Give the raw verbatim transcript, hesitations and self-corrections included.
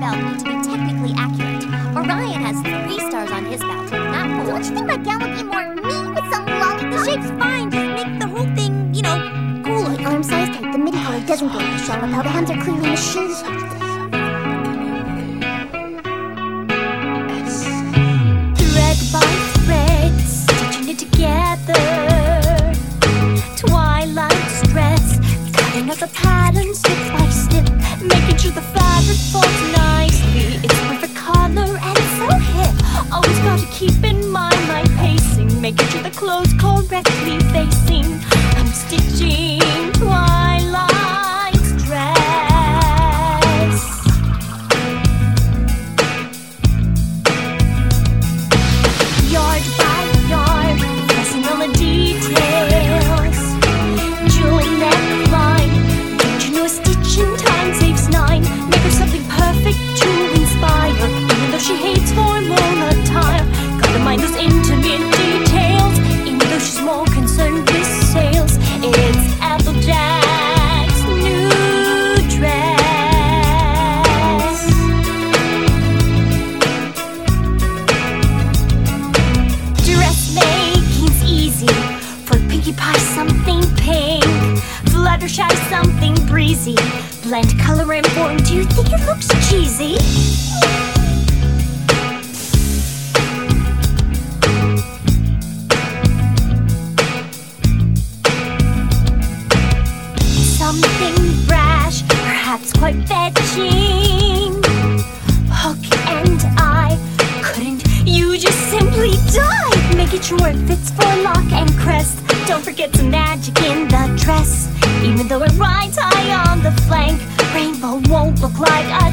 belt need to be technically accurate. Orion has three stars on his belt, not four. Don't you think my gown would be more me with some long... The shape's fine, just make the whole thing, you know, cooler. My arm size tight, the midi collar doesn't go with the shawl lapel. The hands are clearly machined. Thread by thread, stitching it together. Twilight stress, cutting out the pattern step by step, making sure the fabric falls nicely. It's perfect color and so hip. Always gotta keep in mind my pacing, making sure the clothes correctly facing. I'm stitching Twilight's dress. Yard by yard, pressing all the details. Jewel neckline, don't you know a stitch in time saves nine? Make her something perfect to inspire, even though she hates formal attire. Gotta mind those intimate details, even though she's more concerned with sales. It's Applejack's new dress. Dressmaking's easy. For Pinkie Pie something pink, Fluttershy something breezy. Blend color and form, do you think it looks cheesy? Something brash, perhaps quite fetching. Hook and eye, couldn't you just simply die? Making sure it fits for lock and crest. Don't forget some magic in the dress. Even though it rides high on the flank, rainbow won't look like